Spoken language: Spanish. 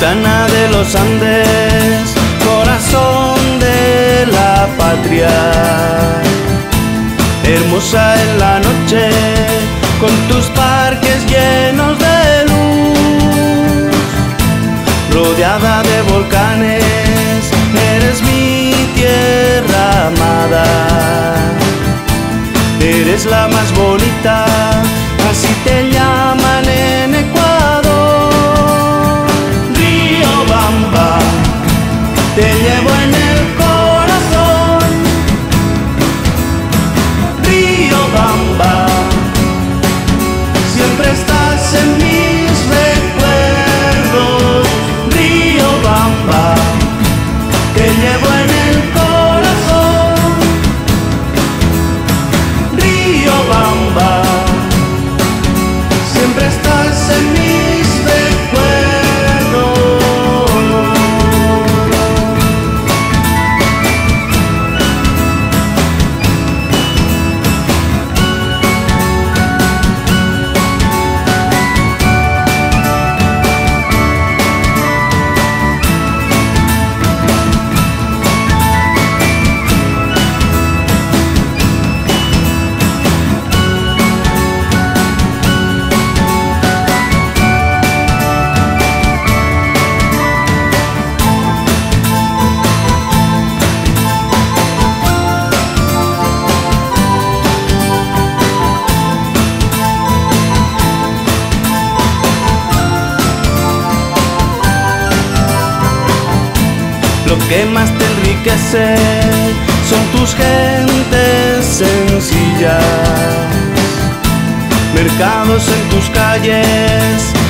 Sultana de los Andes, corazón de la patria, hermosa en la noche, con tus parques llenos de luz, rodeada de volcanes, eres mi tierra amada, eres la más bonita, así te llaman en Ecuador. Riobamba, te llevo en el corazón. Riobamba, siempre estás en mis recuerdos. Riobamba, te llevo en el corazón. Riobamba, siempre estás en mis recuerdos. Lo que más te enriquece son tus gentes sencillas, mercados en tus calles,